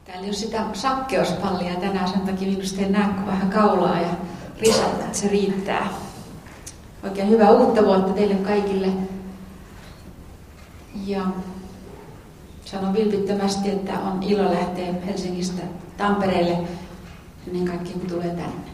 Täällä ei ole sitä sakkeuspallia tänään, sen takia minusta en näe kuin vähän kaulaa ja risat, että se riittää. Oikein hyvää uutta vuotta teille kaikille. Ja sanon vilpittömästi, että on ilo lähteä Helsingistä Tampereelle ennen kaikkea, kun tulee tänne.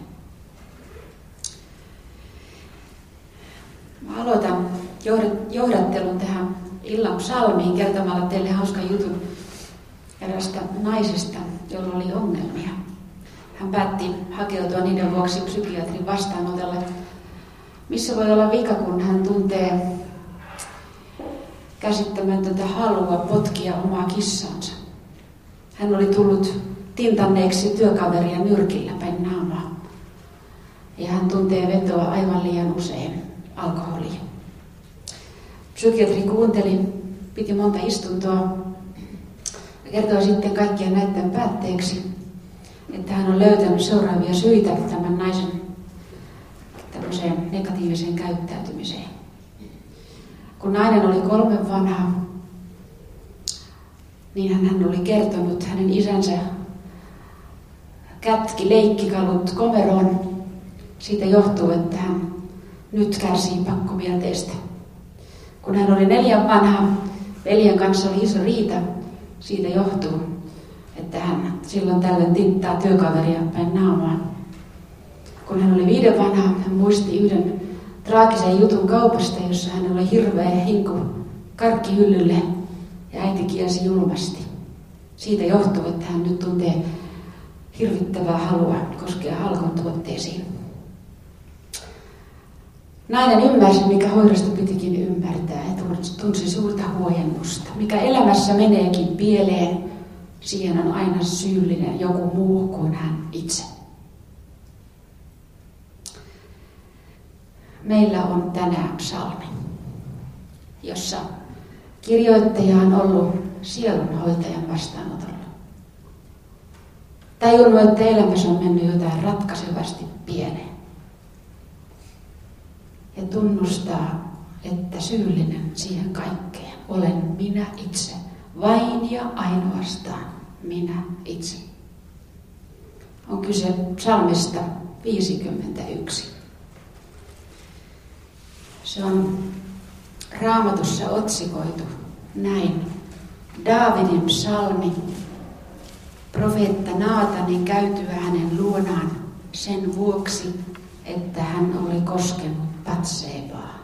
Mä aloitan johdattelun tähän illan psalmiin kertomalla teille hauskan jutun erästä naisesta, jolla oli ongelmia. Hän päätti hakeutua niiden vuoksi psykiatrin vastaanotolle. Missä voi olla vika, kun hän tuntee käsittämätöntä halua potkia omaa kissaansa. Hän oli tullut tintanneeksi työkaveria nyrkillä päin naamaa. Ja hän tuntee vetoa aivan liian usein alkoholiin. Psykiatri kuunteli, piti monta istuntoa ja kertoi sitten kaikkien näiden päätteeksi, että hän on löytänyt seuraavia syitä tämän naisen tämmöiseen negatiiviseen käyttäytymiseen. Kun nainen oli 3 vanha, niin hän oli kertonut hänen isänsä kätki leikkikalut komeroon. Siitä johtuu, että hän nyt kärsii pakkomielteestä. Kun hän oli 4 vanha, veljen kanssa oli iso riita. Siitä johtuu, että hän silloin tällöin tinttaa työkaveria päin naamaan. Kun hän oli 5 vanha, hän muisti yhden traagisen jutun kaupasta, jossa hänellä oli hirveä hinku karkkihyllylle ja äiti kielsi julmasti. Siitä johtuu, että hän nyt tuntee hirvittävää halua koskea Alkon tuotteisiin. Nainen ymmärsi, mikä hoidosta pitikin ymmärtää ja tunsi suurta huojennusta. Mikä elämässä meneekin pieleen, siihen on aina syyllinen joku muu kuin hän itse. Meillä on tänään psalmi, jossa kirjoittaja on ollut sielunhoitajan vastaanotolla. Tajunnut, että elämässä on mennyt jotain ratkaisevasti pieneen. Ja tunnustaa, että syyllinen siihen kaikkeen olen minä itse. Vain ja ainoastaan minä itse. On kyse psalmista 51. Se on Raamatussa otsikoitu näin. Daavidin psalmi, profeetta Naatanin käytyä hänen luonaan sen vuoksi, että hän oli koskenut Batsebaa.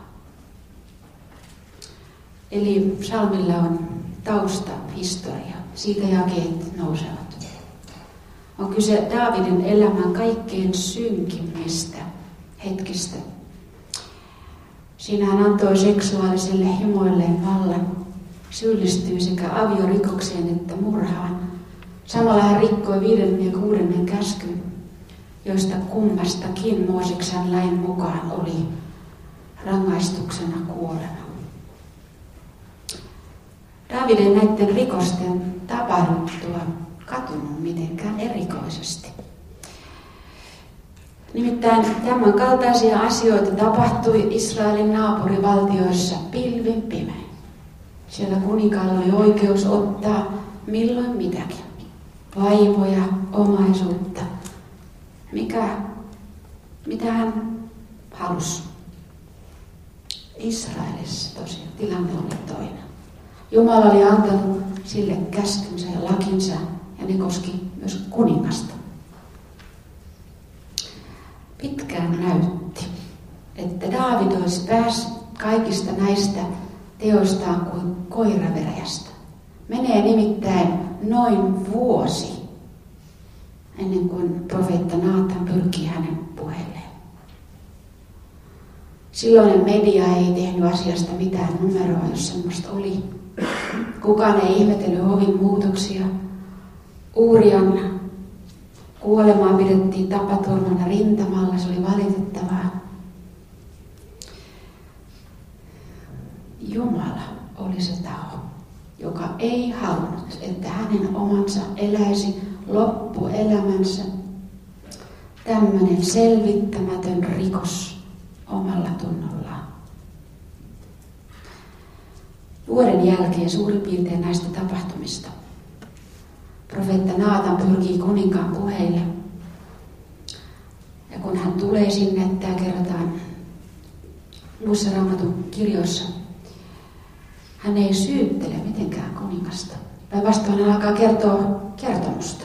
Eli psalmilla on taustahistoria, siitä jakeet nousevat. On kyse Daavidin elämän kaikkein synkimmistä hetkistä. Siinä hän antoi seksuaaliselle himoilleen vallan, syyllistyi sekä aviorikokseen että murhaan. Samalla hän rikkoi 5. ja 6. käskyn, joista kummastakin Mooseksen lain mukaan oli rangaistuksena kuolema. Daavid ei näiden rikosten tapahduttua katunut mitenkään erikoisesti. Nimittäin tämän kaltaisia asioita tapahtui Israelin naapurivaltioissa pilvin pimein. Siellä kuninkaalla oli oikeus ottaa milloin mitäkin. Vaimoja, omaisuutta. Mitä hän halusi. Israelissa tosiaan tilanne oli toinen. Jumala oli antanut sille käskynsä ja lakinsa ja ne koski myös kuningasta. Pitkään näytti, että Daavid olisi päässyt kaikista näistä teoistaan kuin koiraveräjästä. Menee nimittäin noin vuosi ennen kuin profeetta Naatan pyrkii hänen puheelleen. Silloinen media ei tehnyt asiasta mitään numeroa, jos semmoista oli. Kukaan ei ihmetellyt hovin muutoksia. Uurian kuolemaa pidettiin tapaturmana rintamalla, se oli valitettavaa. Jumala oli se taho, joka ei halunnut, että hänen omansa eläisi loppuelämänsä. Tämmöinen selvittämätön rikos omalla tunnollaan. Vuoden jälkeen suurin piirtein näistä tapahtumista profeetta Naatan pyrkii kuninkaan puheille. Ja kun hän tulee sinne, tämä kerrotaan muissa Raamatun kirjoissa, hän ei syyttele mitenkään kuningasta. Päinvastoin hän alkaa kertoa kertomusta.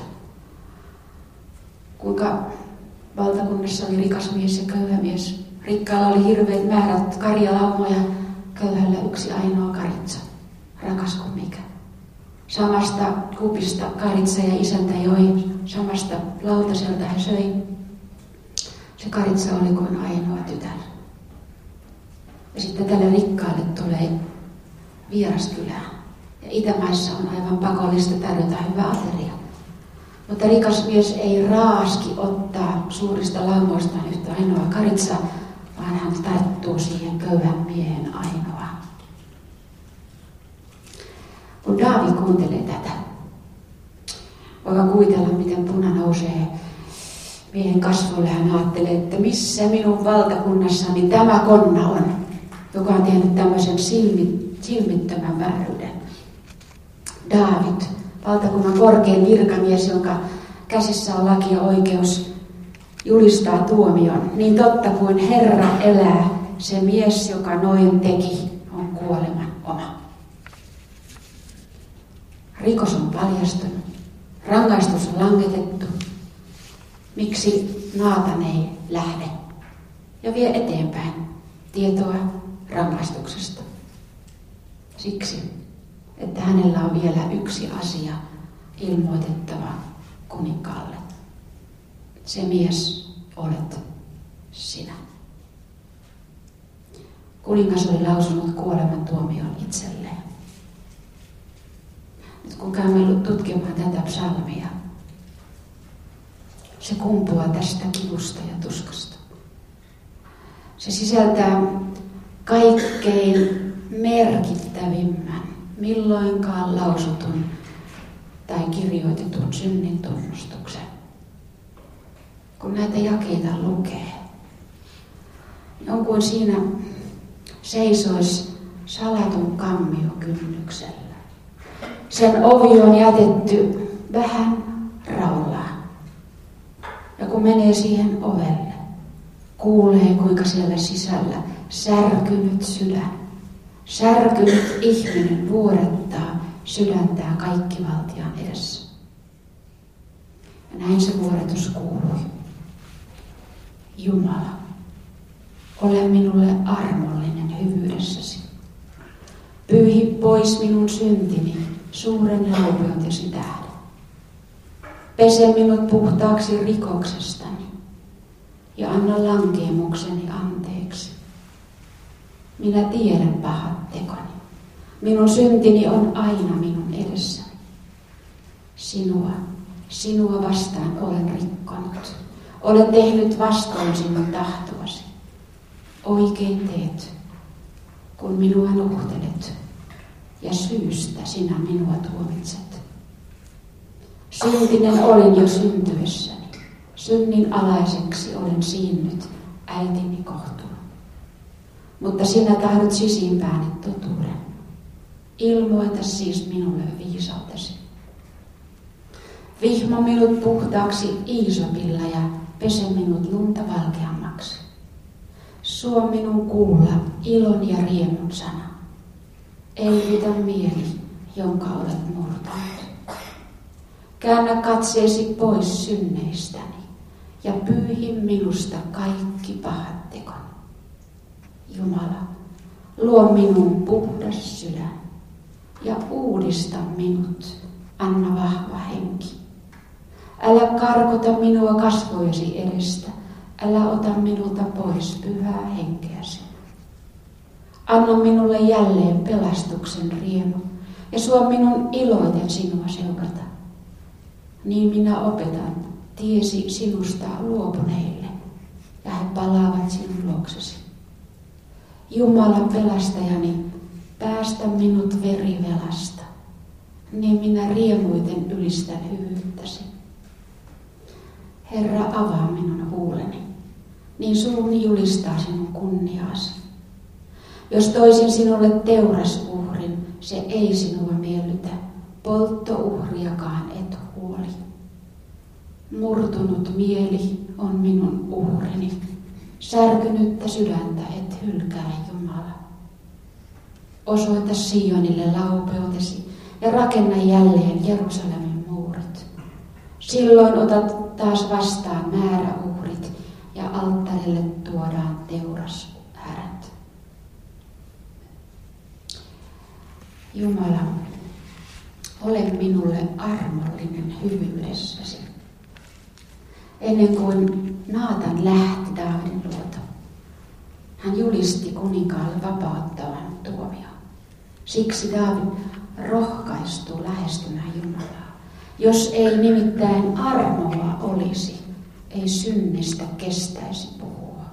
Kuinka valtakunnassa oli rikas mies ja köyhä mies. Rikkaalla oli hirveät määrät karjalaumoja, köyhällä yksi ainoa karitsa, rakas kuin mikä. Samasta kupista karitsa ja isäntä joi, samasta lautaselta he söi. Se karitsa oli kuin ainoa tytär. Ja sitten tälle rikkaalle tulee vieraskylään. Ja Itämaissa on aivan pakollista tarjota hyvä ateria. Mutta rikas mies ei raaski ottaa suurista laumoistaan yhtä ainoa karitsaa, vaan hän tarttuu siihen köyhän miehen ainoa. Kun Daavid kuuntelee tätä, voidaan kuvitella, miten puna nousee miehen kasvoille. Hän ajattelee, että missä minun valtakunnassani tämä konna on, joka on tehnyt tämmöisen silmittömän vääryyden. Daavid, valtakunnan korkein virkamies, jonka käsissä on laki ja oikeus, julistaa tuomion. Niin totta kuin Herra elää, se mies, joka noin teki, on kuoleman oma. Rikos on paljastunut. Rangaistus on langetettu. Miksi Naatan ei lähde ja vie eteenpäin tietoa rangaistuksesta? Siksi, että hänellä on vielä yksi asia ilmoitettava kuninkaalle. Se mies olet sinä. Kuningas oli lausunut kuolemantuomion itselleen. Nyt kun käymme tutkimaan tätä psalmia, se kumpuaa tästä kivusta ja tuskasta. Se sisältää kaikkein merkittävimmän, milloinkaan lausutun tai kirjoitetun synnin tunnustuksen. Kun näitä jakeita lukee, niin on kuin siinä seisoisi salatun kammio kynnyksellä. Sen ovi on jätetty vähän raollaan. Ja kun menee siihen ovelle, kuulee kuinka siellä sisällä särkynyt sydän, särkynyt ihminen vuorettaa sydäntään kaikkivaltiaan edessä. Ja näin se vuoretus kuului. Jumala, ole minulle armollinen hyvyydessäsi. Pyyhi pois minun syntini suuren laupeutesi tähden. Pese minut puhtaaksi rikoksestani ja anna lankeemukseni anteeksi. Minä tiedän pahat tekoni. Minun syntini on aina minun edessäni. Sinua vastaan olen rikkonut. Olen tehnyt vastoin sinun tahtoasi. Oikein teet, kun minua nuhtelet, ja syystä sinä minua tuomitset. Syntinen olin jo syntyessäni. Synnin alaiseksi olen siinnyt äitini kohtuun. Mutta sinä tahdot sisimpääni totuuden. Ilmoita siis minulle viisautesi. Vihmo minut puhtaaksi iisopilla ja pese minut lunta valkeammaksi. Suo minun kuulla ilon ja riemun sana. Elvytä mieli, jonka olet murtanut. Käännä katseesi pois synneistäni ja pyyhi minusta kaikki pahat tekoni. Jumala, luo minun puhdas sydän ja uudista minut, anna vahva henki. Älä karkota minua kasvojesi edestä, älä ota minulta pois pyhää henkeäsi. Anna minulle jälleen pelastuksen riemu ja suo minun iloiten sinua seurata. Niin minä opetan tiesi sinusta luopuneille ja he palaavat sinun luoksesi. Jumala pelastajani, päästä minut verivelasta, niin minä riemuiten ylistän hyvyyttäsi. Herra, avaa minun huuleni, niin suuni julistaa sinun kunniaasi. Jos toisin sinulle teurasuhrin, se ei sinua miellytä, polttouhriakaan et Murtunut mieli on minun uhrini. Särkynyttä sydäntä et hylkää, Jumala. Osoita Sionille laupeutesi ja rakenna jälleen Jerusalemin muurit. Silloin otat taas vastaan määräuhrit ja alttarille tuodaan teurashärät. Jumala, ole minulle armollinen hyvyydessäsi. Ennen kuin Naatan lähti Daavidin luota, hän julisti kuninkaalle vapauttavan tuomion. Siksi Daavid rohkaistuu lähestymään Jumalaa. Jos ei nimittäin armoa olisi, ei synnistä kestäisi puhua.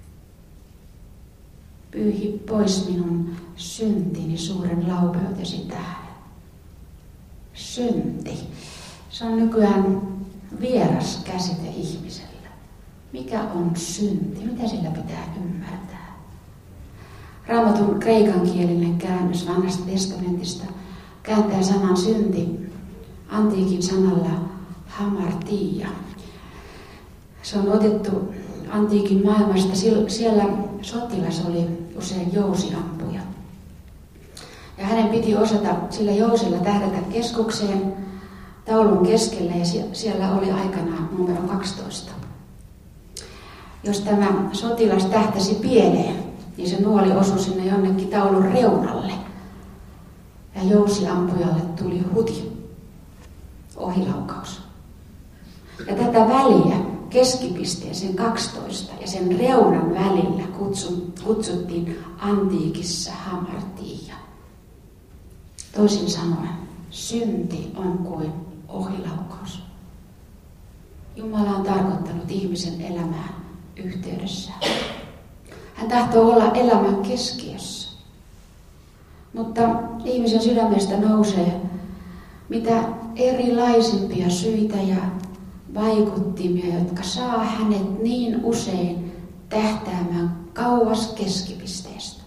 Pyyhi pois minun syntini suuren laupeutesi tähden. Synti. Se on nykyään vieras käsite ihmisellä. Mikä on synti? Mitä sillä pitää ymmärtää? Raamatun kreikankielinen käännös Vanhasta testamentista kääntää sanan synti antiikin sanalla hamartia. Se on otettu antiikin maailmasta. Siellä sotilas oli usein jousiampuja. Ja hänen piti osata sillä jousilla tähdätä keskukseen taulun keskelle, ja siellä oli aikanaan numero 12. Jos tämä sotilas tähtäsi pieleen, niin se nuoli osui sinne jonnekin taulun reunalle. Ja jousiampujalle tuli huti, ohilaukaus. Ja tätä väliä, keskipisteen, sen 12 ja sen reunan välillä kutsuttiin antiikissa hamartia. Toisin sanoen, synti on kuin ohilaukaus. Jumala on tarkoittanut ihmisen elämään yhteydessään. Hän tahtoo olla elämän keskiössä. Mutta ihmisen sydämestä nousee mitä erilaisimpia syitä ja vaikuttimia, jotka saa hänet niin usein tähtäämään kauas keskipisteestä.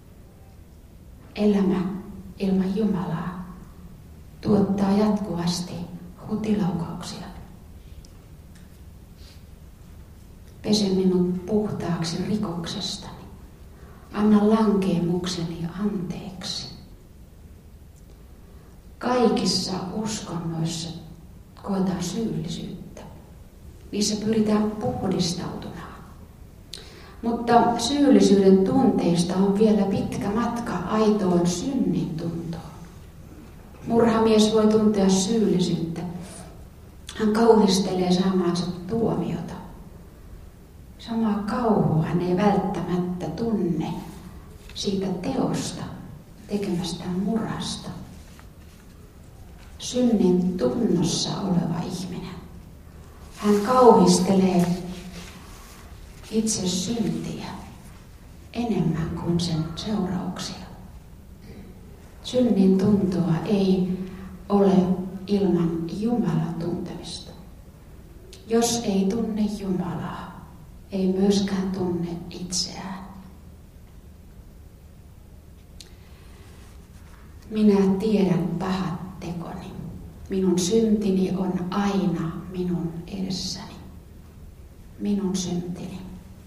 Elämä ilman Jumalaa tuottaa jatkuvasti hutilaukauksia. Pese minut puhtaaksi rikoksestani. Anna lankeemukseni anteeksi. Kaikissa uskonnoissa koetaan syyllisyyttä. Niissä pyritään puhdistautumaan. Mutta syyllisyyden tunteista on vielä pitkä matka aitoon synnin tuntoon. Murhamies voi tuntea syyllisyyttä. Hän kauhistelee saamaansa tuomiota. Samaa kauhua hän ei välttämättä tunne siitä teosta, tekemästään murhasta. Synnin tunnossa oleva ihminen. Hän kauhistelee itse syntiä enemmän kuin sen seurauksia. Synnin tuntoa ei ole ilman Jumalan tuntemista. Jos ei tunne Jumalaa, ei myöskään tunne itseään. Minä tiedän pahat tekoni. Minun syntini on aina minun edessäni. Minun syntini.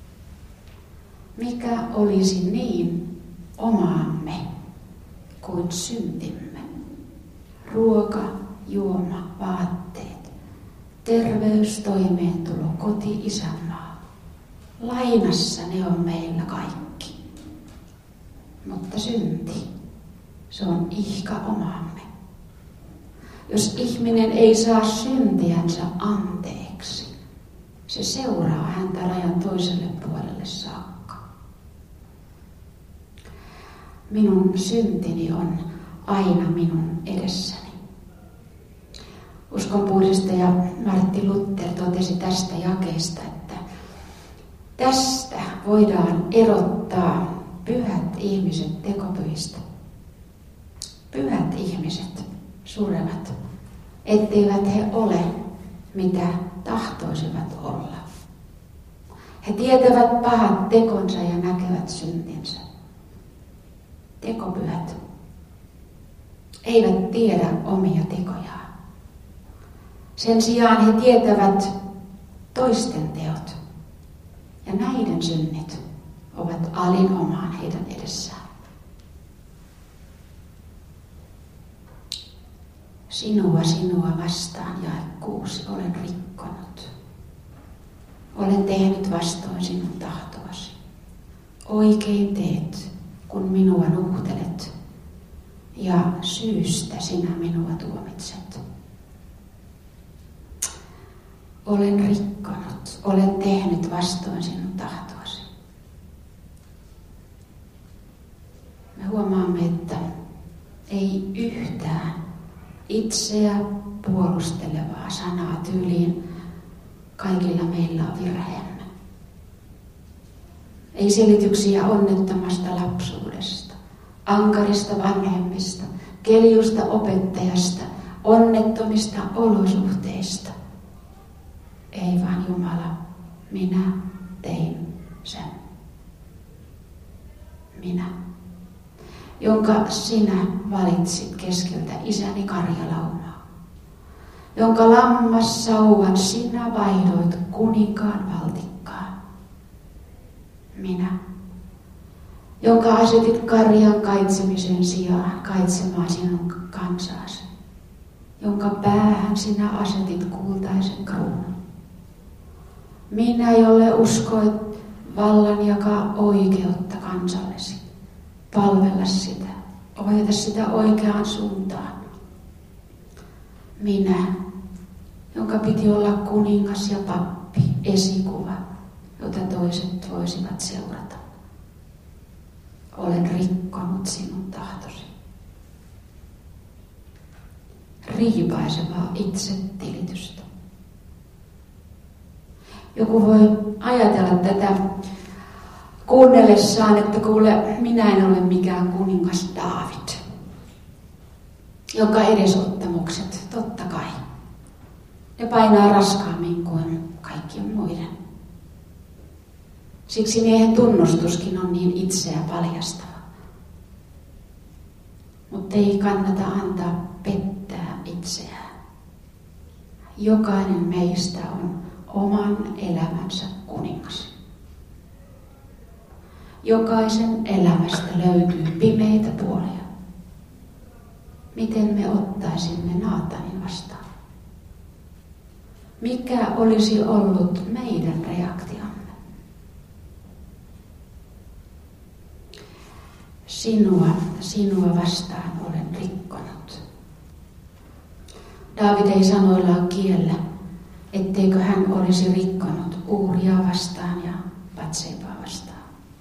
Mikä olisi niin omaamme kuin syntimme? Ruoka, juoma, vaatteet, terveys, toimeentulo, koti, isänmaa. Lainassa ne on meillä kaikki. Mutta synti, se on ihka omaamme. Jos ihminen ei saa syntiänsä anteeksi, se seuraa häntä rajan toiselle puolelle saakka. Minun syntini on aina minun edessäni. Uskonpuhdistaja Martti Luther totesi tästä jakeesta, että tästä voidaan erottaa pyhät ihmiset tekopyhistä. Pyhät ihmiset surevat, etteivät he ole, mitä tahtoisivat olla. He tietävät pahat tekonsa ja näkevät syntinsä. Tekopyhät eivät tiedä omia tekojaan. Sen sijaan he tietävät toisten teot, ja näiden synnit ovat alinomaan heidän edessään. Sinua vastaan, jae 6, olen rikkonut. Olen tehnyt vastoin sinun tahtoasi. Oikein teet, kun minua nuhtelet, ja syystä sinä minua tuomitset. Olen rikkonut, olen tehnyt vastoin sinun tahtoasi. Me huomaamme, että ei yhtään itseä puolustelevaa sanaa tyyliin kaikilla meillä on virheemme. Ei selityksiä onnettomasta lapsuudesta, ankarista vanhemmista, keljusta opettajasta, onnettomista olosuhteista. Ei vaan Jumala, minä tein sen. Minä, jonka sinä valitsit keskeltä isäni karjalaumaa, jonka lammassauvan sinä vaihdoit kuninkaan valtikkaan. Minä, jonka asetit karjan kaitsemisen sijaan kaitsemaan sinun kansaasi, jonka päähän sinä asetit kultaisen kruunun. Minä, jolle uskoit vallan jakaa oikeutta kansallesi, palvella sitä, ohjata sitä oikeaan suuntaan. Minä, jonka piti olla kuningas ja pappi, esikuva, jota toiset voisivat seurata. Olen rikkonut sinun tahtosi. Riipaisevaa itsetilitystä. Joku voi ajatella tätä kuunnellessaan, että kuule, minä en ole mikään kuningas Daavid, jonka edesottamukset, totta kai, ne painaa raskaammin kuin kaikkien muiden. Siksi miehen tunnustuskin on niin itseä paljastava. Mutta ei kannata antaa pettää itseään. Jokainen meistä on oman elämänsä kuningas. Jokaisen elämästä löytyy pimeitä puolia. Miten me ottaisimme Naatanin vastaan? Mikä olisi ollut meidän reaktiomme? Sinua vastaan olen rikkonut. Daavid ei sanoillaan kiellä, etteikö hän olisi rikkonut Uuria vastaan ja Batsebaa vastaan.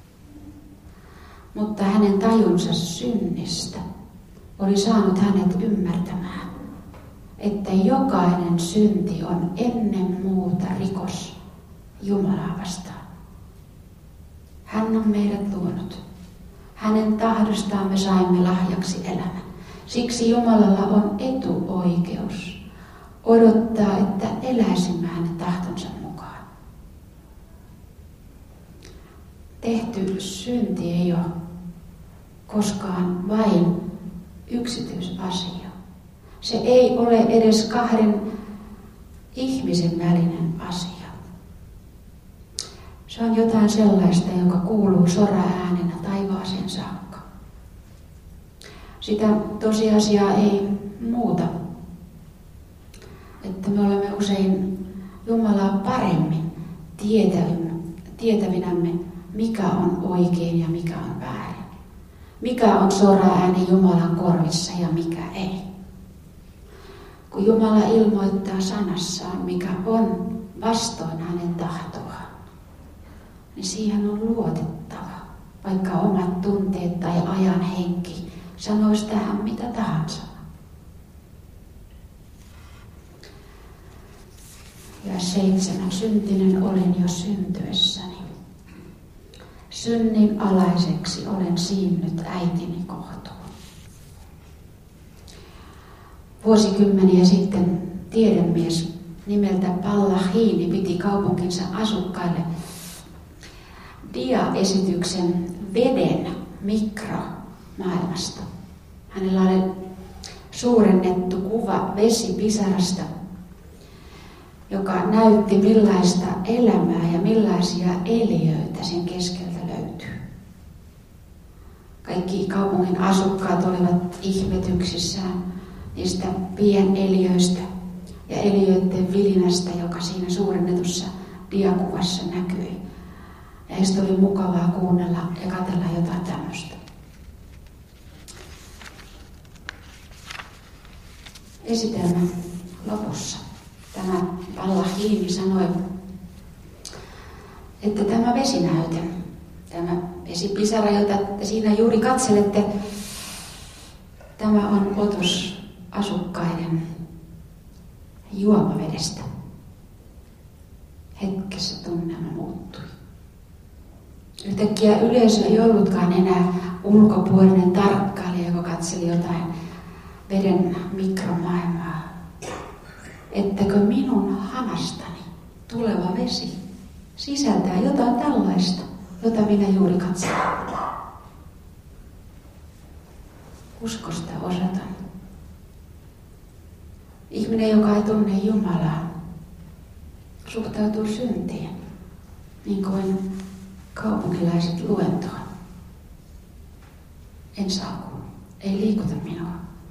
Mutta hänen tajunsa synnistä oli saanut hänet ymmärtämään, että jokainen synti on ennen muuta rikos Jumalaa vastaan. Hän on meidät luonut. Hänen tahdostaan me saimme lahjaksi elämän. Siksi Jumalalla on etuoikeus odottaa, että eläisimme hänen tahtonsa mukaan. Tehty synti ei ole koskaan vain yksityisasia. Se ei ole edes kahden ihmisen välinen asia. Se on jotain sellaista, joka kuuluu soraäänenä taivaaseen saakka. Sitä tosiasiaa ei muuta, että me olemme usein Jumalaa paremmin tietävinämme, mikä on oikein ja mikä on väärin. Mikä on soraääni Jumalan korvissa ja mikä ei. Kun Jumala ilmoittaa sanassaan, mikä on vastoin hänen tahtoaan, niin siihen on luotettava, vaikka omat tunteet tai ajan henki sanoisi tähän mitä tahansa. Ja 7. Syntinen olin jo syntyessäni. Synnin alaiseksi olen siinnyt äitini kohtuun. Vuosikymmeniä sitten tiedemies nimeltä Pallahini piti kaupunkinsa asukkaille diaesityksen veden mikromaailmasta. Hänellä oli suurennettu kuva vesipisarasta, joka näytti millaista elämää ja millaisia eliöitä sen keskeltä löytyy. Kaikki kaupungin asukkaat olivat ihmetyksissään niistä pieneliöistä ja eliöiden vilinästä, joka siinä suurennetussa diakuvassa näkyi. Ja heistä oli mukavaa kuunnella ja katsella jotain tämmöistä. Esitelmän lopussa tämä Ballahini sanoi, että tämä vesinäyte, tämä vesipisara, jota te siinä juuri katselette, tämä on otos asukkaiden juomavedestä. Hetkessä tunnelma muuttui. Yhtäkkiä yleisö ei ollutkaan enää ulkopuolinen tarkkailija, joka katseli jotain veden mikromaailmaa. Ettäkö minun hanastani tuleva vesi sisältää jotain tällaista, jota minä juuri katselin. Uskosta osoitan. Ihminen, joka ei tunne Jumalaa, suhtautuu syntiin, niin kuin kaupunkilaiset luentoon. En saaku, ei liikuta minua.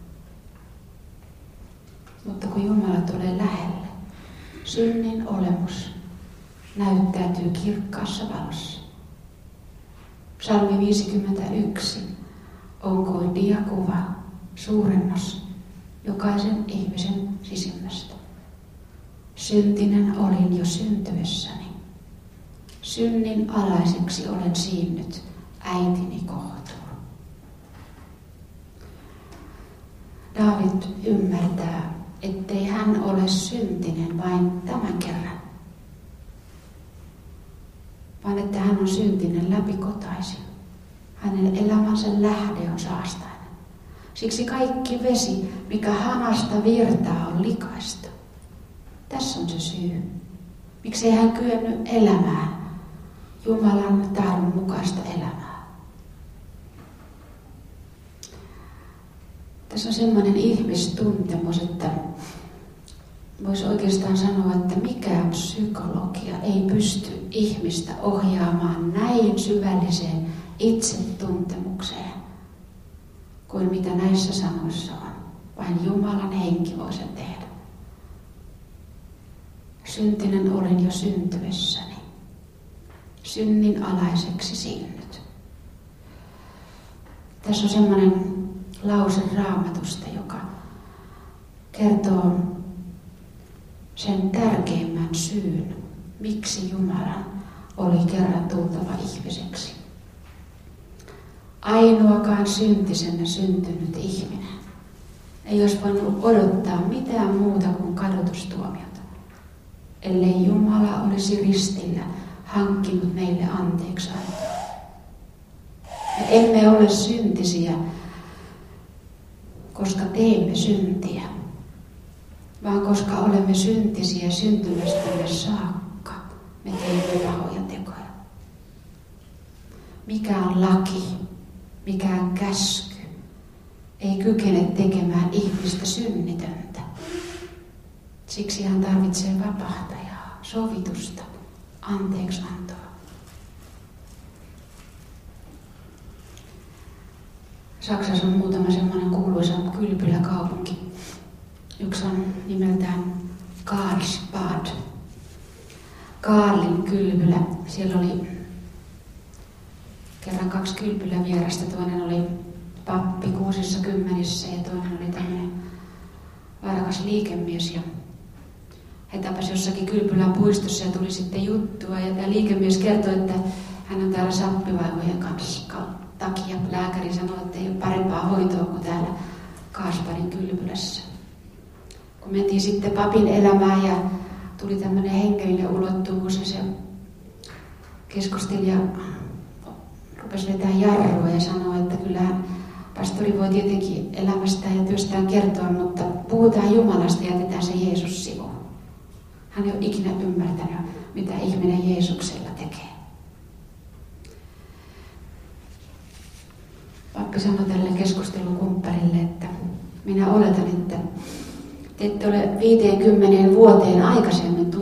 Mutta kun Jumala tulee lähelle, synnin olemus näyttäytyy kirkkaassa valossa. Psalmi 51 on kuin diakuva, suurennos jokaisen ihmisen sisimmästä. Syntinen olin jo syntyessäni. Synnin alaiseksi olen siinnyt äitini kohtuun. Daavid ymmärtää, ettei hän ole syntinen vain tämän kerran, vaan että hän on syntinen läpikotaisin. Hänen elämänsä lähde on saastainen. Siksi kaikki vesi, mikä hanasta virtaa, on likaista. Tässä on se syy. Miksei hän kyennyt elämään Jumalan tahdon mukaista elämää. Tässä on semmoinen ihmistuntemus, että voisi oikeastaan sanoa, että mikään psykologia ei pysty ihmistä ohjaamaan näin syvälliseen itsetuntemukseen kuin mitä näissä sanoissa on. Vain Jumalan henki voi sen tehdä. Syntinen olin jo syntyessäni. Synnin alaiseksi siinnyt. Tässä on semmoinen lause Raamatusta, joka kertoo sen tärkeimmän syyn, miksi Jumalan oli kerran tultava ihmiseksi. Ainoakaan syntisenä syntynyt ihminen ei olisi voinut odottaa mitään muuta kuin kadotustuomiota, ellei Jumala olisi ristillä hankkinut meille anteeksi antoa. Me emme ole syntisiä, koska teemme syntiä, vaan koska olemme syntisiä syntymästämme saakka, me teemme pahoja tekoja. Mikään laki, mikään käsky ei kykene tekemään ihmistä synnitöntä. Siksi hän tarvitsee vapahtajaa, sovitusta, anteeksiantoa. Saksassa on muutama semmoinen kuuluisa kylpyläkaupunki. Yksi on nimeltään Karlsbad. Karlin kylpylä. Siellä oli kerran 2 kylpylävierasta. Toinen oli pappi 60 ja toinen oli tämmöinen varakas liikemies. Ja he tapasivat jossakin kylpylän puistossa ja tuli sitten juttua. Ja tämä liikemies kertoi, että hän on täällä sappivaivojen takia. Lääkäri sanoi, että ei ole parempaa hoitoa kuin täällä Karlsbadin kylpylässä. Kun mentiin sitten papin elämään ja tuli tämmöinen hengellinen ulottuvuus ja se keskustelija rupesi vetämään jarrua ja sanoi, että kyllähän pastori voi tietenkin elämästään ja työstään kertoa, mutta puhutaan Jumalasta ja jätetään se Jeesus sivuun. Hän ei ole ikinä ymmärtänyt, mitä ihminen Jeesuksella tekee. Pappi sanoi tälle keskustelukumppanille, että minä oletan, että te ette ole 50 vuoteen aikaisemmin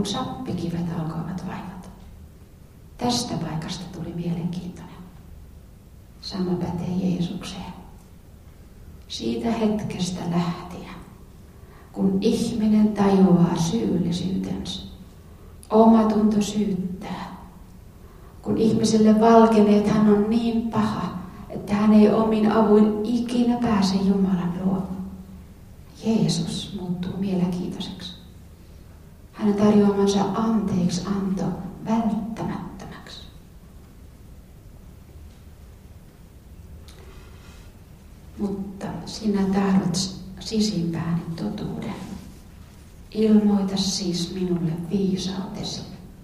kun sappikivet alkoivat vaivata. Tästä paikasta tuli mielenkiintoinen. Sama pätee Jeesukseen. Siitä hetkestä lähtien, kun ihminen tajuaa syyllisyytensä, omatunto syyttää. Kun ihmiselle valkenee, että hän on niin paha, että hän ei omin avuin ikinä pääse Jumalan luo. Jeesus muuttuu mielenkiintoiseksi. Hänen tarjoamansa anteeksi anto välttämättömäksi. Mutta sinä tahdot sisimpääni totuuden. Ilmoita siis minulle viisautesi.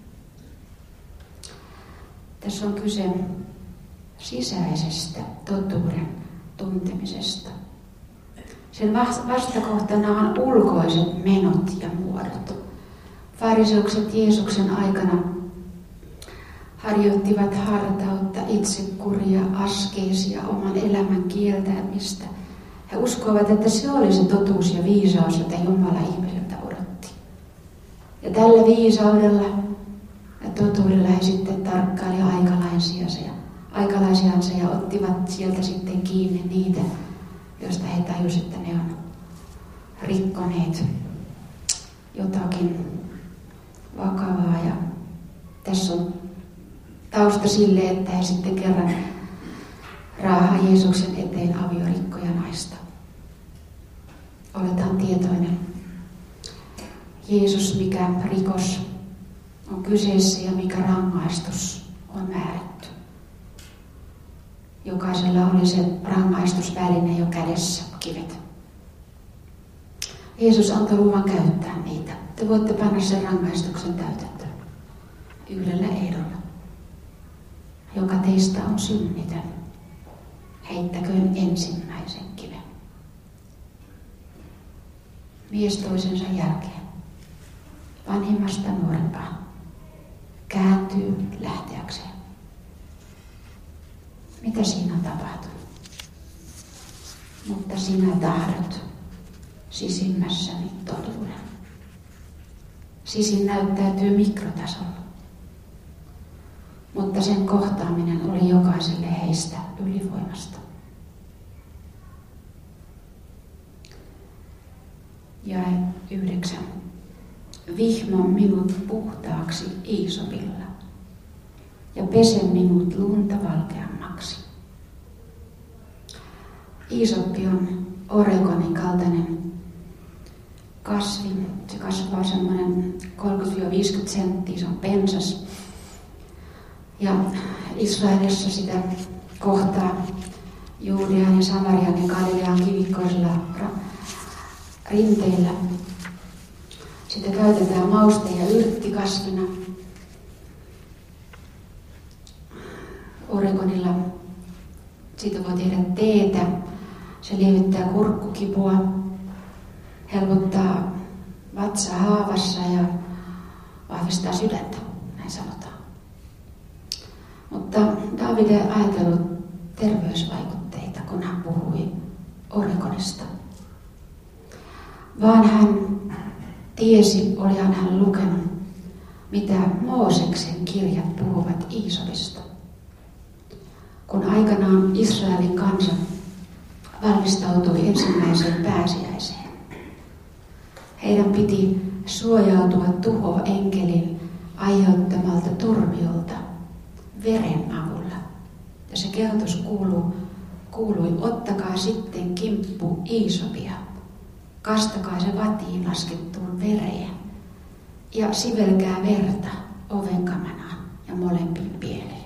Tässä on kyse sisäisestä totuuden tuntemisesta. Sen vastakohtana on ulkoiset menot ja muodot. Fariseukset Jeesuksen aikana harjoittivat hartautta, itsekuria, askeesia, oman elämän kieltämistä. He uskoivat, että se oli se totuus ja viisaus, jota Jumala ihmiseltä odotti. Ja tällä viisaudella ja totuudella he sitten tarkkailivat aikalaisiansa ja ottivat sieltä sitten kiinni niitä, joista he tajusivat, että ne on rikkoneet jotakin vakavaa. Ja tässä on tausta sille, että he sitten kerran raahaa Jeesuksen eteen aviorikkoja naista. Oletaan tietoinen. Jeesus, mikä rikos on kyseessä ja mikä rangaistus on määrätty. Jokaisella oli se rangaistusväline jo kädessä, kivet. Jeesus antoi luvan käyttää niitä. Te voitte panna sen rangaistuksen täytäntöön yhdellä ehdolla. Joka teistä on synnitön, heittäköön ensimmäisen kiven. Mies toisensa jälkeen, vanhimmasta nuorempaan, kääntyy lähteäkseen. Mitä siinä on tapahtunut? Mutta sinä tahdot sisimmässäni totuuden. Sisin näyttäytyy mikrotasolla. Mutta sen kohtaaminen oli jokaiselle heistä ylivoimasta. Jae 9. Vihmon minut puhtaaksi iisopilla ja pese minut lunta valkeammaksi. Iisoppi on oregonin kaltainen kasvi. Se kasvaa semmoinen 30-50 senttiä, se on pensas. Ja Israelissa sitä kohtaa Juudean ja Samarian ja Galilean kivikkoisilla rinteillä. Sitä käytetään mauste- ja yrttikasvina. Oregonilla siitä voi tehdä teetä. Se lievittää kurkkukipua, helpottaa vatsaa haavassa ja vahvistaa sydäntä, näin sanotaan. Mutta Daavid ei ajatellut terveysvaikutteita, kun hän puhui Oregonista. Vaan hän tiesi, olihan hän lukenut, mitä Mooseksen kirjat puhuvat Iisopista. Kun aikanaan Israelin kansa valmistautui ensimmäiseen pääsiäiseen, heidän piti suojautua tuhoenkelin aiheuttamalta turmiolta veren avulla. Ja se kehotus kuului, ottakaa sitten kimppu iisopia, kastakaa se vatiin laskettuun vereen ja sivelkää verta ovenkamanaan ja molempiin pieleen.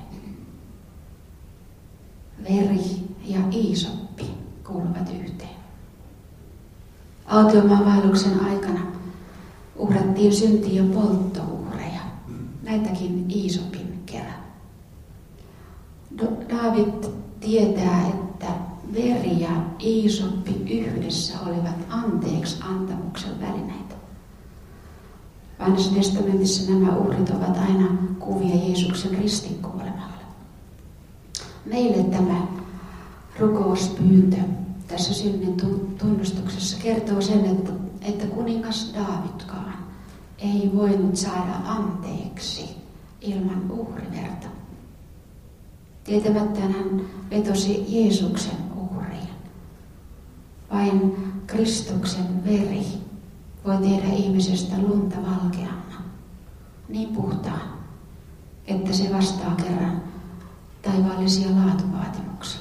Veri ja iisoppi kuuluvat yhteen. Autiomaanvaelluksen aikana uhrattiin synti- ja polttouhreja, näitäkin iisopin kerran. Daavid tietää, että veri ja iisoppi yhdessä olivat anteeksi antamuksen välineitä. Vanhassa testamentissa nämä uhrit ovat aina kuvia Jeesuksen ristinkuolemalla. Meille tämä rukouspyyntö tässä synnin tunnustuksessa kertoo sen, että kuningas Daavidkaan ei voinut saada anteeksi ilman uhriverta. Tietämättään hän vetosi Jeesuksen uhriin. Vain Kristuksen veri voi tehdä ihmisestä lunta valkeamman, niin puhtaan, että se vastaa kerran taivaallisia laatuvaatimuksia.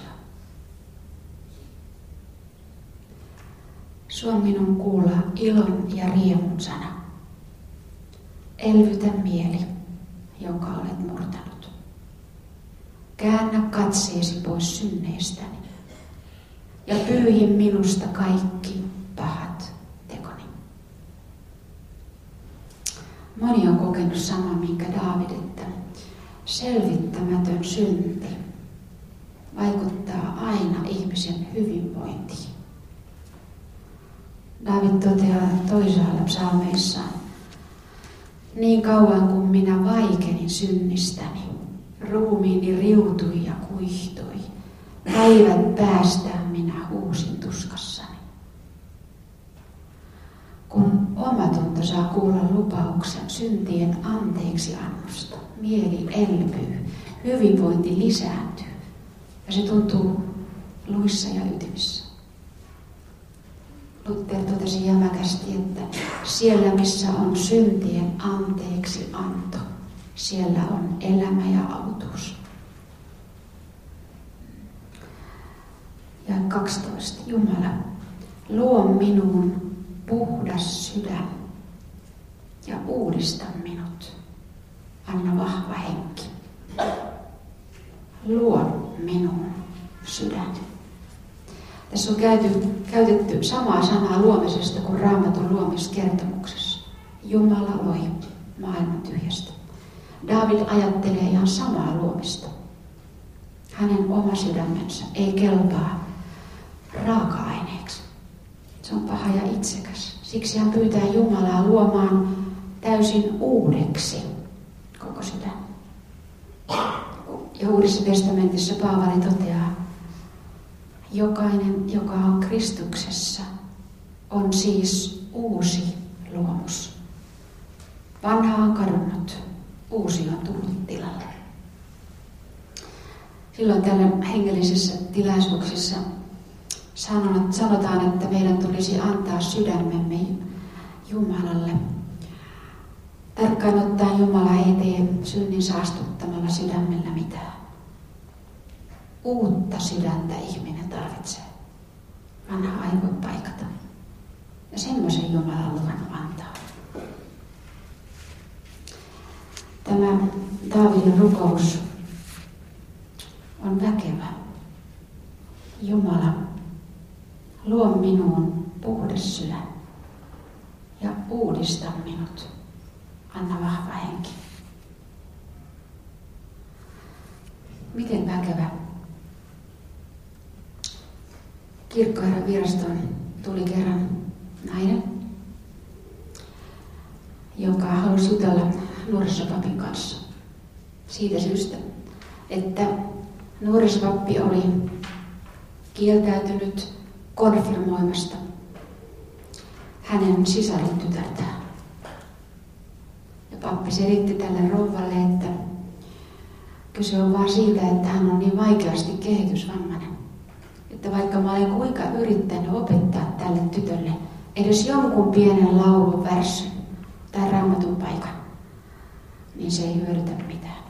Suon minun kuulla ilon ja riemun sana. Elvytä mieli, jonka olet murtanut. Käännä katseesi pois synneistäni ja pyyhi minusta kaikki pahat tekoni. Moni on kokenut saman, minkä Daavid, että selvittämätön synti vaikuttaa aina ihmisen hyvinvointiin. Daavid toteaa toisaalla psalmeissaan: niin kauan kuin minä vaikenin synnistäni, ruumiini riutui ja kuihtui. Päivät päästään minä huusin tuskassani. Kun omatunto saa kuulla lupauksen syntien anteeksi annosta, mieli elpyy, hyvinvointi lisääntyy ja se tuntuu luissa ja ytimissä. Luther totesi jämäkästi, että siellä missä on syntien anteeksi anto, siellä on elämä ja autuus. Ja 12. Jumala, luo minuun puhdas sydän ja uudista minut. Anna vahva henki. Luo minuun sydän. Tässä on käytetty samaa sanaa luomisesta kuin Raamatun luomiskertomuksessa. Jumala loi maailman tyhjästä. Daavid ajattelee ihan samaa luomista. Hänen oma sydämensä ei kelpaa raaka-aineeksi. Se on paha ja itsekäs. Siksi hän pyytää Jumalaa luomaan täysin uudeksi koko sydän. Ja Uudessa testamentissa Paavali toteaa: jokainen, joka on Kristuksessa, on siis uusi luomus. Vanha on kadonnut, uusi on tullut tilalle. Silloin täällä hengellisissä tilaisuuksissa sanotaan, että meidän tulisi antaa sydämemme Jumalalle. Tarkkaan ottaen Jumala ei tee synnin saastuttamalla sydämellä mitään. Uutta sydäntä ihminen tarvitsee. Vanha ei voi paikata. Ja semmoisen Jumala on luvannut antaa. Tämä Daavidin rukous on väkevä. Jumala, luo minuun puhdas sydän ja uudista minut. Anna vahva henki. Miten väkevä? Kirkkoherran virastoon tuli kerran nainen, joka halusi jutella nuorisopapin kanssa. Siitä syystä, että nuorisopappi oli kieltäytynyt konfirmoimasta hänen sisaren tytärtään. Ja pappi selitti tälle rouvalle, että kyse on vaan siitä, että hän on niin vaikeasti kehitysvammainen. Että vaikka mä olen kuinka yrittänyt opettaa tälle tytölle edes jonkun pienen laulun värssyn tai raamatun paikan, niin se ei hyödytä mitään.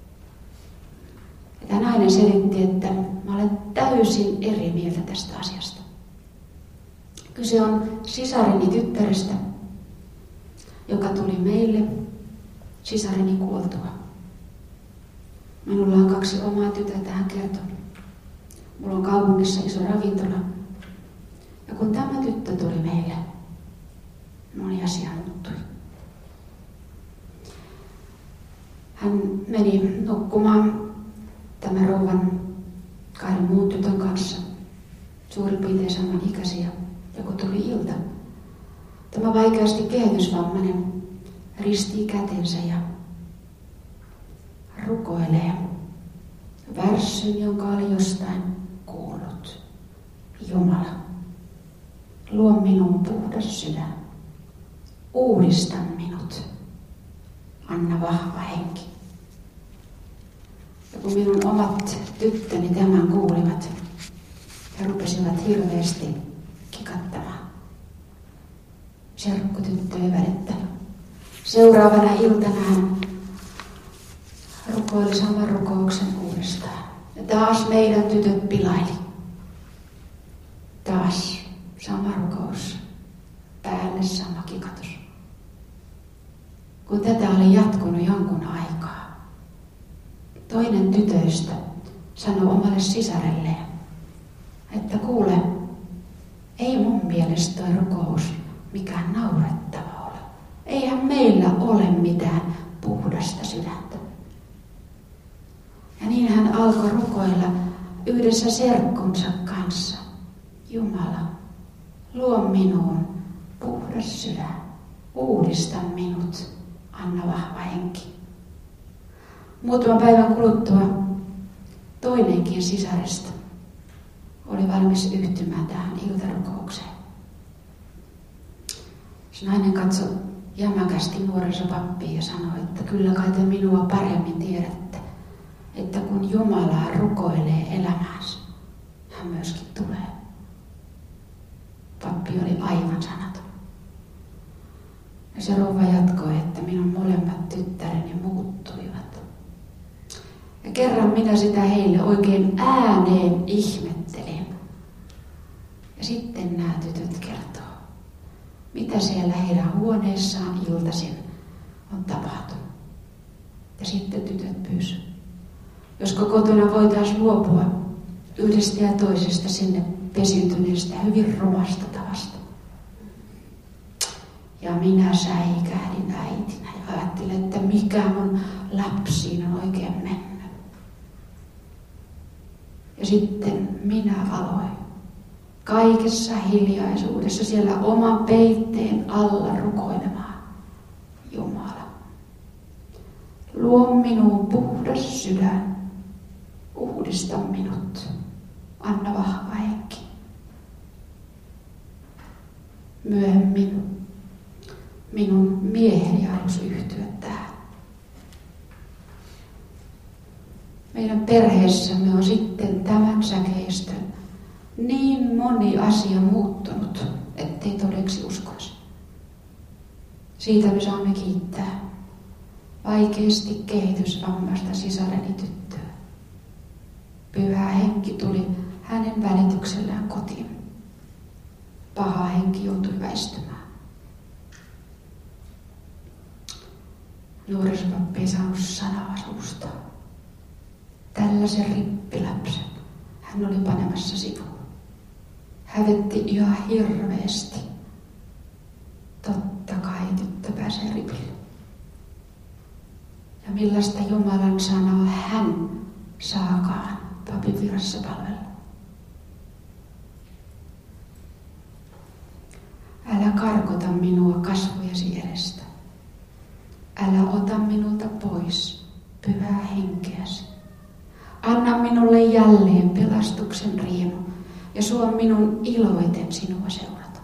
Ja tämä nainen selitti, että mä olen täysin eri mieltä tästä asiasta. Kyse on sisareni tyttärestä, joka tuli meille sisareni kuoltua. Minulla on 2 omaa tytärtä, hän kertoi. Mulla on kaupungissa iso ravintola. Ja kun tämä tyttö tuli meille, moni asia muuttui. Hän meni nukkumaan tämän rouvan 2 muun tytön kanssa, suurin piirtein samanikäisiä. Ja kun tuli ilta, tämä vaikeasti kehitysvammainen ristii kätensä ja rukoilee värssyn, jonka oli jostain kuullut. Jumala, luo minuun puhdas sydän uudista minut, anna vahva henki. Ja kun minun omat tyttöni tämän kuulivat, he rupesivat hirveästi kikattamaan. Serkkutyttö ei välittänyt. Seuraavana iltana hän rukoili saman rukouksen uudestaan. Ja taas meidän tytöt pilaili. Taas sama rukous, päälle sama kikatus. Kun tätä oli jatkunut jonkun aikaa, toinen tytöistä sanoi omalle sisarelleen, että kuule, ei mun mielestä toi rukous mikään naurettava ole. Eihän meillä ole mitään puhdasta sydäntä. Ja niin hän alkoi rukoilla yhdessä serkkunsa kanssa. Jumala, luo minuun puhdas sydän, uudista minut, anna vahva henki. Muutaman päivän kuluttua toinenkin sisaresta oli valmis yhtymään tähän iltarukoukseen. Se nainen katsoi jämäkästi nuorisopappia ja sanoi, että kyllä kai te minua paremmin tiedätte, että kun Jumala rukoilee elämäänsä, hän myöskin tulee. Pappi oli aivan sanaton. Ja se rouva jatkoi, että minun molemmat tyttäreni muuttuivat. Ja kerran minä sitä heille oikein ääneen ihmettelin. Ja sitten nämä tytöt kertoo, mitä siellä heidän huoneessaan iltaisin on tapahtunut. Ja sitten tytöt pyysivät, josko kotona voitaisiin luopua yhdestä ja toisesta sinne pesiytyneestä hyvin rumasta tavasta. Ja minä säikähdin äitinä ja ajattelin, että mikä mun lapsiin on oikein mennyt. Ja sitten minä aloin kaikessa hiljaisuudessa siellä oman peitteen alla rukoilemaan. Jumala, luo minuun puhdas sydän, uudista minut, anna vahva henki. Myöhemmin minun mieheni halusi yhtyä tähän. Meidän perheessämme on sitten tämän säkeistön niin moni asia muuttunut, ettei todeksi uskoisi. Siitä me saamme kiittää vaikeasti kehitysvammaista sisareni tyttöä. Pyhä henki tuli hänen välityksellään kotiin. Paha henki joutui väistymään. Nuorisopappi ei saanut sanaa suusta. Tällaisen rippilapsen hän oli panemassa sivuun. Hävetti ihan hirveästi. Totta kai tyttö pääsee ripille. Ja millaista Jumalan sanaa hän saakaan papin virassa palvella. Älä karkota minua kasvojesi edestä. Älä ota minulta pois pyhää henkeäsi. Anna minulle jälleen pelastuksen riemu ja suo minun iloiten sinua seurata.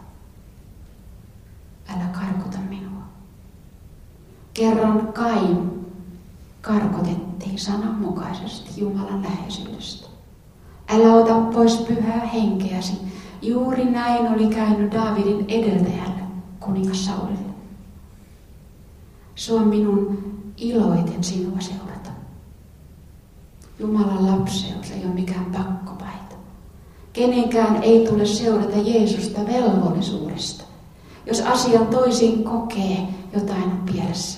Älä karkota minua. Kerran Kain karkotettiin sananmukaisesti Jumalan läheisyydestä. Älä ota pois pyhää henkeäsi. Juuri näin oli käynyt Daavidin edeltäjälle, kuningas Saulille. Suo minun iloiten sinua seurata. Jumalan lapseus ei ole mikään pakkopaita. Kenenkään ei tule seurata Jeesusta velvollisuudesta, jos asian toisin kokee, jotain on pielessä.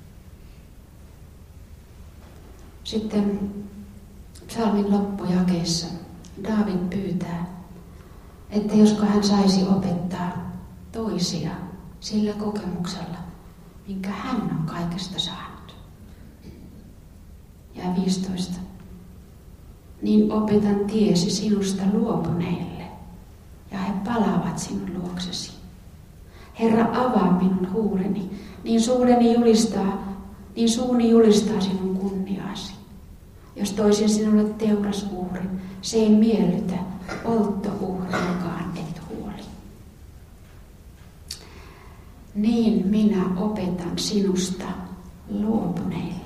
Sitten psalmin loppujakeessa Daavid pyytää, että josko hän saisi opettaa toisia sillä kokemuksella, minkä hän on kaikesta saanut. Ja 15. Niin opetan tiesi sinusta luopuneille, ja he palaavat sinun luoksesi. Herra, avaa minun huuleni, niin suuni julistaa sinun kunniaasi. Jos toisin sinulle teurasuhrin, se ei miellytä, polttouhriakaan et huoli. niin minä opetan sinusta luopuneille.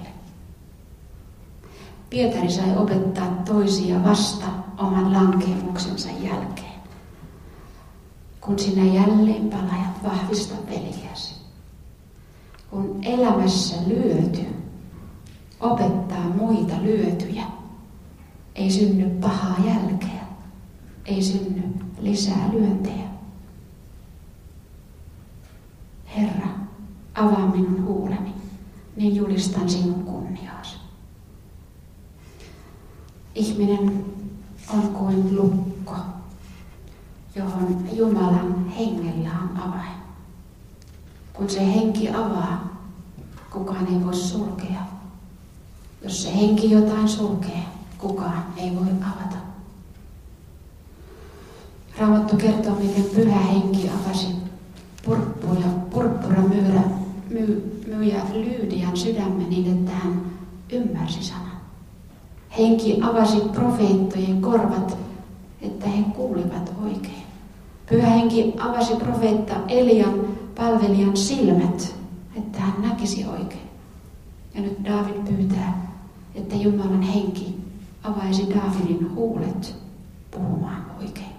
Pietari sai opettaa toisia vasta oman lankeemuksensa jälkeen. Kun sinä jälleen palajat, vahvista veljeäsi. Kun elämässä lyöty opettaa muita lyötyjä, ei synny pahaa jälkeä, ei synny lisää lyöntejä. Herra, avaa minun huuleni, niin julistan sinun kunniaasi. Ihminen on kuin lukko, johon Jumalan hengellä on avain. Kun se henki avaa, kukaan ei voi sulkea. Jos se henki jotain sulkee, kukaan ei voi avata. Raamattu kertoo, miten Pyhä Henki avasi purppuramyyjä Lyydian sydämen niin, että hän ymmärsi sanan. Henki avasi profeettojen korvat, että he kuulivat oikein. Pyhä Henki avasi profeetta Elian palvelijan silmät, että hän näkisi oikein. Ja nyt Daavid pyytää, että Jumalan henki avaisi Daavidin huulet puhumaan oikein.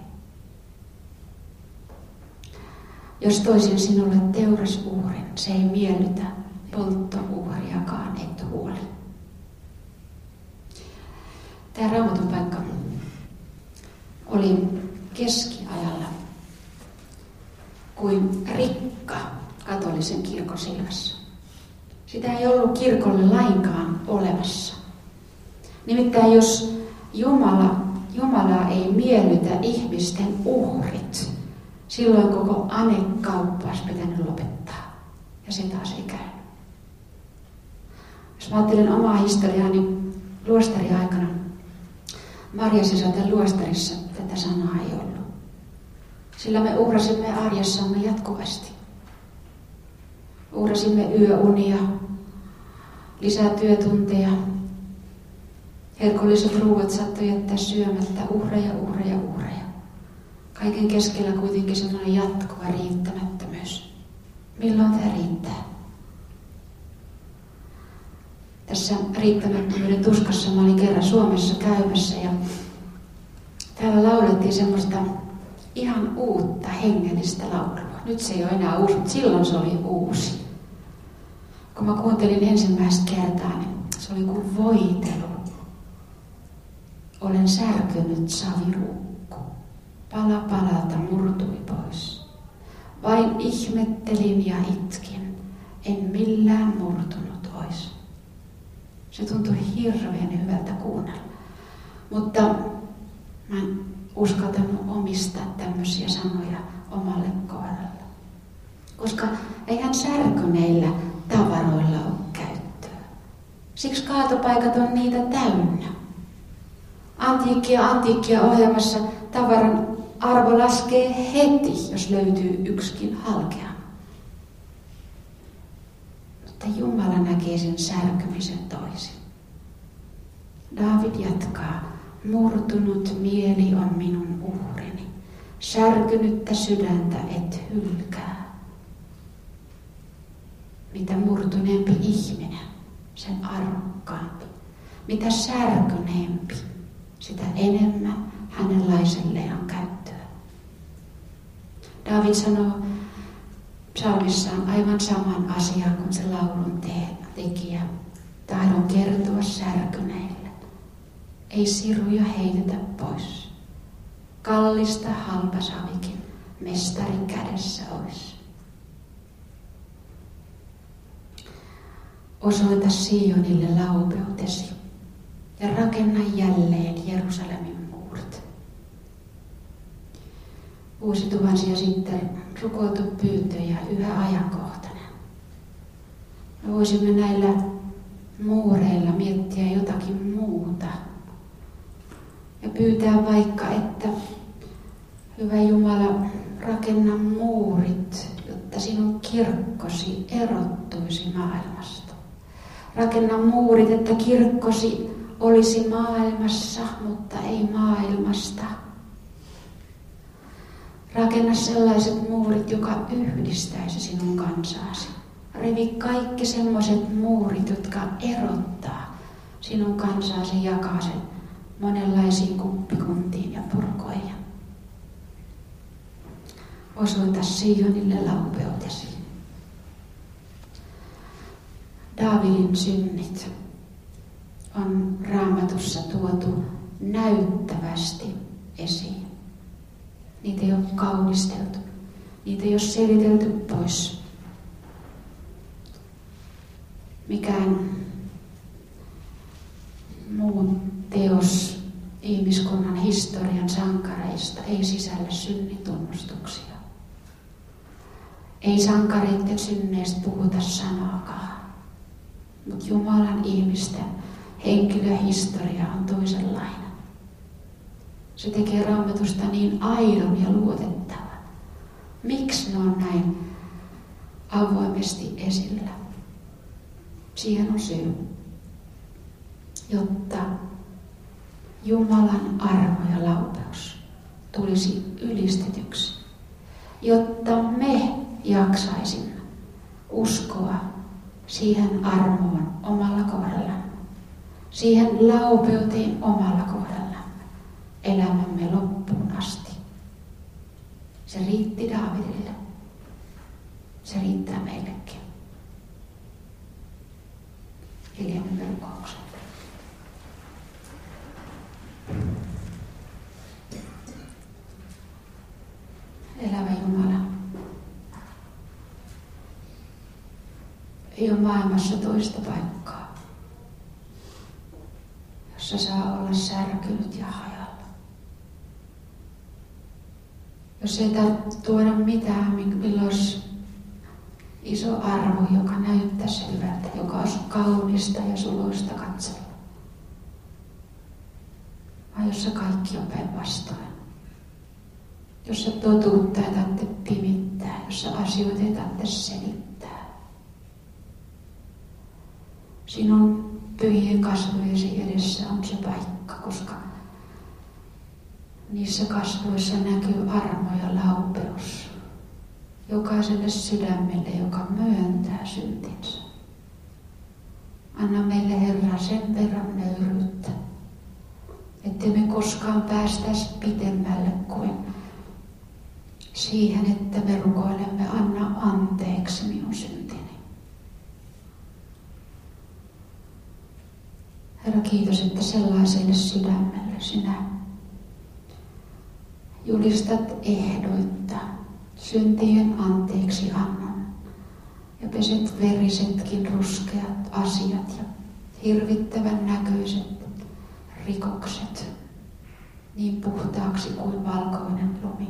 Jos toisin sinulle teurasuhrin, se ei miellytä, polttouhriakaan et huoli. Tämä Raamatun paikka oli keskiajalla kuin rikka katolisen kirkon silmässä. Sitä ei ollut kirkolle lainkaan olemassa. Nimittäin jos Jumala ei miellytä ihmisten uhrit, silloin koko anekauppa olisi pitänyt lopettaa. Ja se taas ei käynyt. Jos mä ajattelen omaa historiaani luostariaikana, Marjasisaten luostarissa tätä sanaa ei ollut. Sillä me uhrasimme arjessamme jatkuvasti. Uhrasimme yöunia, lisää työtunteja. Herkolliset ruuat saattoi jättää syömättä, uhreja. Kaiken keskellä kuitenkin semmoinen jatkuva riittämättömyys. Milloin tämä riittää? Tässä riittämättömyyden tuskassa mä olin kerran Suomessa käymässä ja täällä laulettiin semmoista ihan uutta hengellistä laulua. Nyt se ei ole enää uusi, mutta silloin se oli uusi. Kun mä kuuntelin ensimmäistä kertaa, niin se oli kuin voitelu. Olen särkynyt saviruukku. Pala palalta murtui pois. Vain ihmettelin ja itkin. En millään murtunut ois. Se tuntui hirveän hyvältä kuunnella. Mutta mä en uskaltanut omistaa tämmöisiä sanoja omalle kohdalle. Koska eihän särkyneillä tavaroilla ole käyttöä. Siksi kaatopaikat on niitä täynnä. Antiikkia ohjelmassa tavaran arvo laskee heti, jos löytyy yksikin halkea. Mutta Jumala näkee sen särkymisen toisin. Daavid jatkaa, murtunut mieli on minun uhrini, särkynyttä sydäntä et hylkää. Mitä murtuneempi ihminen, sen arvokkaampi. Mitä särkyneempi, sitä enemmän hänenlaiselleen on käyttöä. Daavid sanoo psalmissaan aivan saman asian kuin se laulun tekijä. Tahdon kertoa särkyneille. Ei siruja heitetä pois. Kallista halpasavikin mestarin kädessä ois. Osoita Sionille laupeutesi ja rakenna jälleen Jerusalemin muurit. Vuosituhansia sitten rukoiltu pyyntö ja yhä ajankohtainen. Me voisimme näillä muureilla miettiä jotakin muuta. Ja pyytää vaikka, että hyvä Jumala, rakenna muurit, jotta sinun kirkkosi erottuisi maailmasta. Rakenna muurit, että kirkkosi olisi maailmassa, mutta ei maailmasta. Rakenna sellaiset muurit, joka yhdistäisi sinun kansaasi. Revi kaikki semmoiset muurit, jotka erottaa sinun kansaasi, jakaa sen monenlaisiin kuppikuntiin ja purkoihin. Osoita Sionille laupeutesi. Daavidin synnit on Raamatussa tuotu näyttävästi esiin. Niitä ei ole kaunisteltu. Niitä ei ole selitelty pois. Mikään muu teos ihmiskunnan historian sankareista ei sisällä synnitunnustuksia. Ei sankareiden synneistä puhuta sanaakaan. Mutta Jumalan ihmisten henkilöhistoria on toisenlainen. Se tekee Raamatusta niin aidon ja luotettavan. Miksi ne on näin avoimesti esillä? Siihen on syy. Jotta Jumalan armo ja laupeus tulisi ylistetyksi. Jotta me jaksaisimme uskoa siihen armoon omalla kohdallamme. Siihen laupeuteen omalla kohdallamme. Elämämme loppuun asti. Se riitti Daavidille. Se riittää meillekin. Hiljainen rukouksen. Elävä Jumala. Ei ole maailmassa toista paikkaa, jossa saa olla särkynyt ja hajalla. Jos ei tarvitse tuoda mitään, millä olisi iso arvo, joka näyttäisi hyvältä, joka olisi kaunista ja suloista katsella. Vai jossa kaikki on päinvastoin. Jossa totuutta ei tarvitse pimittää, jossa asioita ei tarvitse selittää. Sinun pyhien kasvojesi edessä on se paikka, koska niissä kasvoissa näkyy armo ja laupeus jokaiselle sydämelle, joka myöntää syntinsä. Anna meille, Herra, sen verran nöyryyttä, ettei me koskaan päästäisi pitemmälle kuin siihen, että me rukoilemme, anna anteeksi minun syntini. Herra, kiitos, että sellaiselle sydämelle sinä julistat ehdoitta syntien anteeksi annon ja peset verisetkin ruskeat asiat ja hirvittävän näköiset rikokset niin puhtaaksi kuin valkoinen lumi.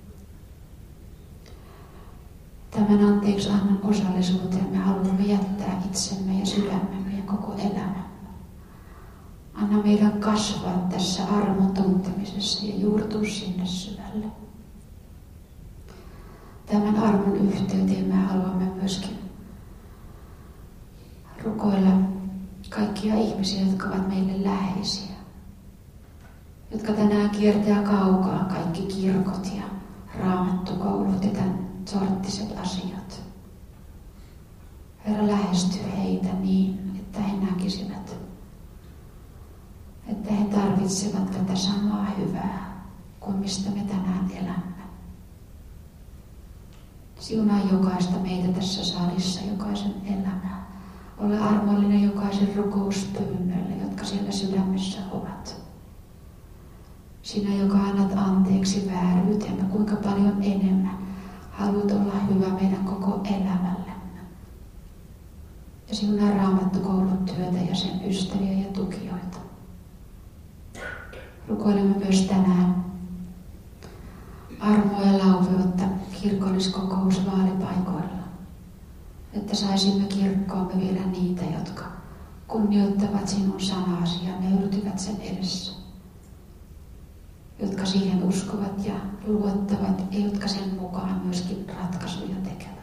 Tämän anteeksi annon osallisuuteen me haluamme jättää itsemme ja sydämemme ja koko elämämme. Anna meidän kasvaa tässä armon tuntemisessa ja juurtua sinne syvälle. Tämän armon yhteyteen me haluamme myöskin rukoilla kaikkia ihmisiä, jotka ovat meille läheisiä. Jotka tänään kiertää kaukaa kaikki kirkot ja raamattukoulut ja tämän sorttiset asiat. Herra, lähesty heitä niin, että he näkisivät, että he tarvitsevat tätä samaa hyvää kuin mistä me tänään elämme. Siunaa jokaista meitä tässä salissa, jokaisen elämää. Ole armollinen jokaisen rukouspyynnöille, jotka siellä sydämessä ovat. Sinä, joka annat anteeksi vääryytemme, kuinka paljon enemmän haluat olla hyvä meidän koko elämällemme. Ja siunaa raamattukoulun työtä ja sen ystäviä ja tukijoita. Rukoilemme myös tänään armoa ja laupeutta kirkolliskokousvaalipaikoilla, että saisimme kirkkoomme vielä niitä, jotka kunnioittavat sinun sanasi ja nöyrtyvät sen edessä, jotka siihen uskovat ja luottavat ja jotka sen mukaan myöskin ratkaisuja tekevät.